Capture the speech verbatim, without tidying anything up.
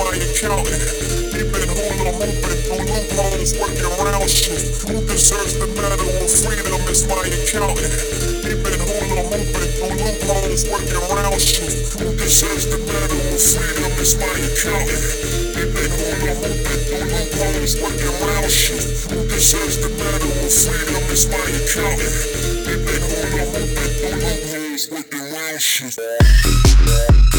my accountant. He been hula hooping through loopholes, working around shit. Who deserves the medal of freedom is my accountant. He been hula hooping through loopholes, working around shit. Who deserves the medal of freedom is my accountant. He been hula hooping through loopholes, working around shit. Who deserves the medal of freedom is my accountant. He been hula hooping through loopholes, working around shit.